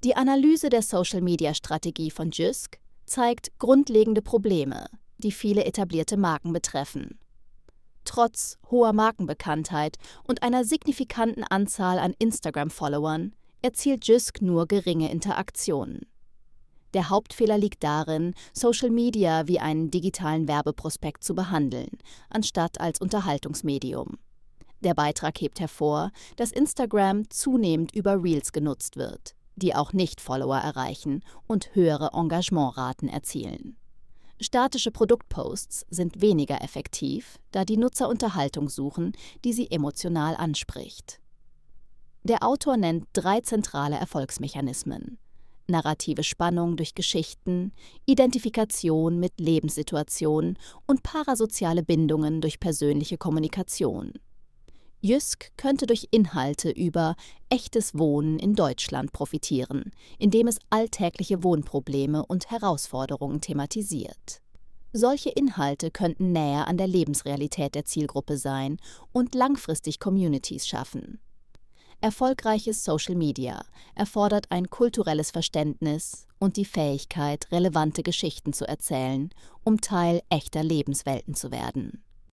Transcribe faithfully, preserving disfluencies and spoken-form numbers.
Die Analyse der Social-Media-Strategie von Jysk zeigt grundlegende Probleme, die viele etablierte Marken betreffen. Trotz hoher Markenbekanntheit und einer signifikanten Anzahl an Instagram-Followern erzielt Jysk nur geringe Interaktionen. Der Hauptfehler liegt darin, Social Media wie einen digitalen Werbeprospekt zu behandeln, anstatt als Unterhaltungsmedium. Der Beitrag hebt hervor, dass Instagram zunehmend über Reels genutzt wird, die auch Nicht-Follower erreichen und höhere Engagementraten erzielen. Statische Produktposts sind weniger effektiv, da die Nutzer Unterhaltung suchen, die sie emotional anspricht. Der Autor nennt drei zentrale Erfolgsmechanismen: narrative Spannung durch Geschichten, Identifikation mit Lebenssituationen und parasoziale Bindungen durch persönliche Kommunikation. Jysk könnte durch Inhalte über echtes Wohnen in Deutschland profitieren, indem es alltägliche Wohnprobleme und Herausforderungen thematisiert. Solche Inhalte könnten näher an der Lebensrealität der Zielgruppe sein und langfristig Communities schaffen. Erfolgreiches Social Media erfordert ein kulturelles Verständnis und die Fähigkeit, relevante Geschichten zu erzählen, um Teil echter Lebenswelten zu werden.